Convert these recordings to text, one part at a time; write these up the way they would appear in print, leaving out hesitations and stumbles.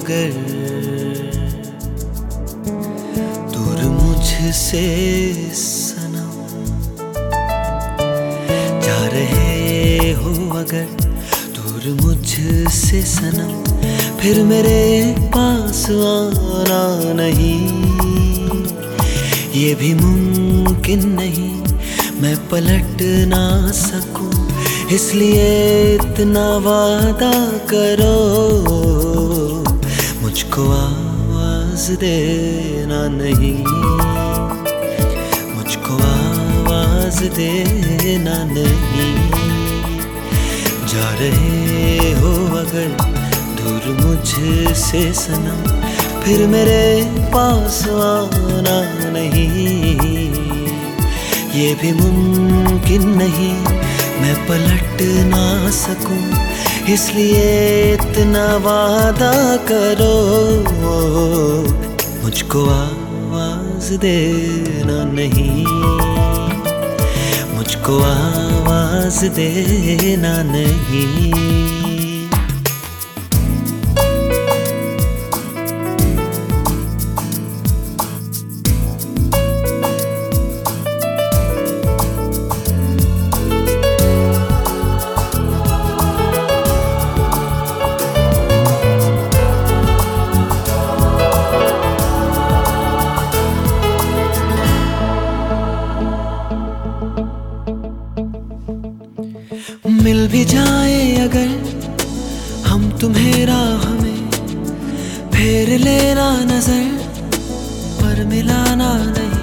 अगर दूर मुझसे सनम, जा रहे हो अगर दूर मुझसे सनम, फिर मेरे पास आना नहीं। ये भी मुमकिन नहीं मैं पलट ना सकूं, इसलिए इतना वादा करो, मुझको आवाज देना नहीं, मुझको आवाज देना नहीं। जा रहे हो अगर दूर मुझसे सनम, फिर मेरे पास आना नहीं। ये भी मुमकिन नहीं मैं पलट ना सकूं, इसलिए इतना वादा करो, मुझको आवाज देना नहीं, मुझको आवाज देना नहीं। मिल भी जाए अगर हम तुम्हें राह में, फेर लेना नजर पर मिलाना नहीं।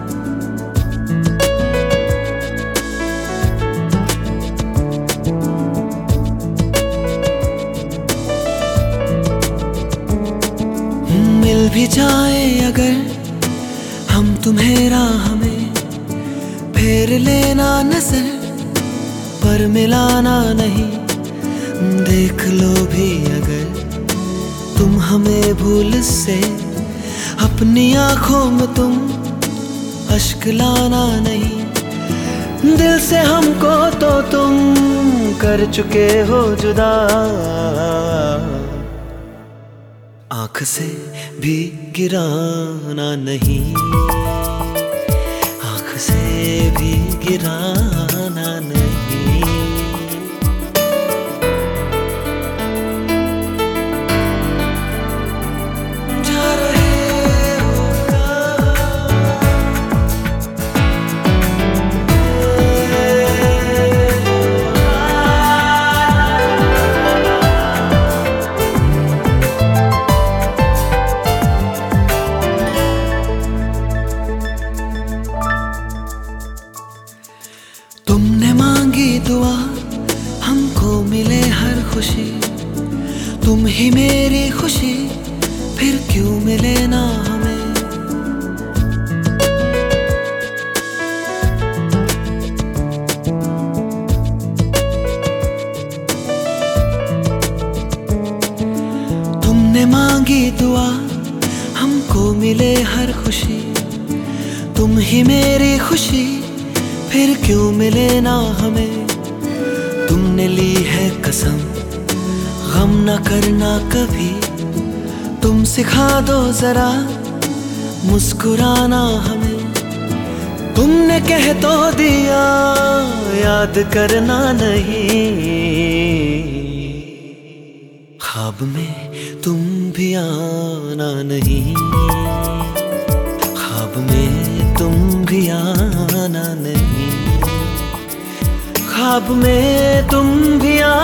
मिल भी जाए अगर हम तुम्हें राह में, फेर लेना नजर पर मिलाना नहीं। देख लो भी अगर तुम हमें भूल से, अपनी आंखों में तुम अश्क लाना नहीं। दिल से हमको तो तुम कर चुके हो जुदा, आंख से भी गिराना नहीं, आंख से भी गिराना नहीं। तुमने मांगी दुआ हमको मिले हर खुशी, तुम ही मेरी खुशी फिर क्यों मिले ना हमें। तुमने मांगी दुआ हमको मिले हर खुशी, तुम ही मेरी खुशी फिर क्यों मिले ना हमें। तुमने ली है कसम गम न करना कभी, तुम सिखा दो जरा मुस्कुराना हमें। तुमने कह तो दिया याद करना नहीं, ख्वाब में तुम भी आना नहीं, ख्वाब में तुम भी आना नहीं, ख्वाब में तुम भी